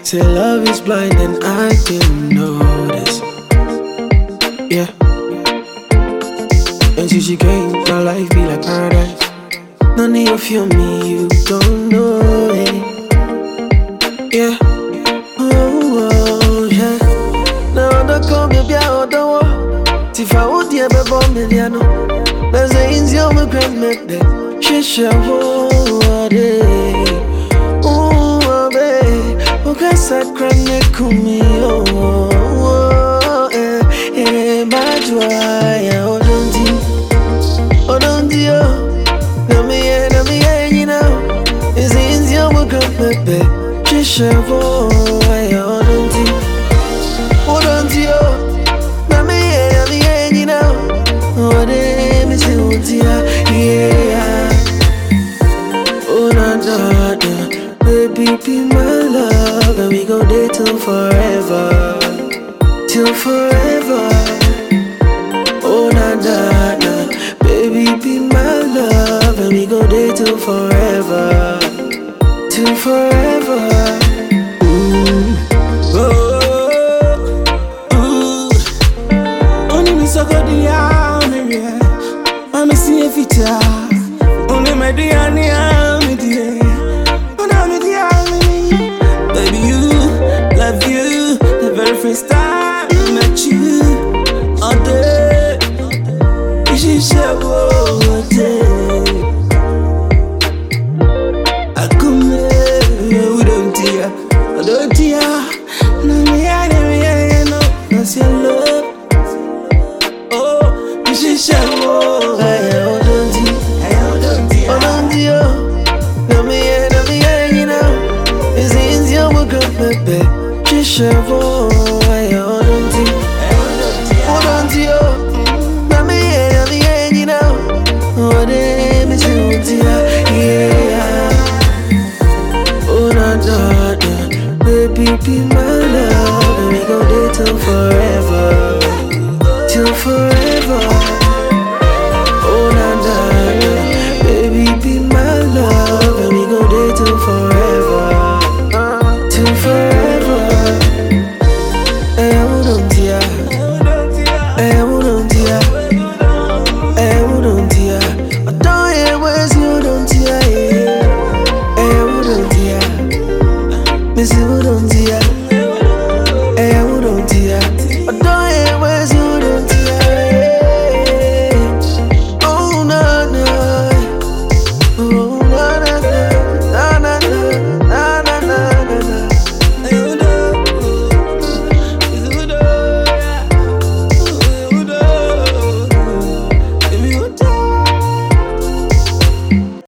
Say love is blind and I didn't know this. Yeah. And since she came, my life be like paradise. None of you feel me, you don't know it. Yeah. Oh, yeah. Now I come baby, I don't want. If I would ever bomb me, I know. There's a easy on my grandmother. She shall hold it. Oh, baby. Okay, sacred me, oh, eh, my joy, oh, don't you, let me, you know, it's easy, I'm a good baby, just share, oh, don't you, let me, you know, what they say, yeah, oh, no, baby, be my love, and we go there till forever, till forever. Oh na na na, baby be my love, and we go there till forever, till forever. Ooh, oh, ooh. Only me so good ya, I'm see if it's only my dear, me dear. Baby, you, love you, the very first time I met you. All day, she said, oh, day. I come here, we don't tear, I don't tear. No, no, that's your love. Oh, she said, oh, I don't tear, I don't tear. No, you know. It's easy, I'm a good baby. She shall go, I don't think. Hold you. Let me, you know. What they miss you, yeah. Oh, no, baby, be my love. And we go there till forever. Till forever.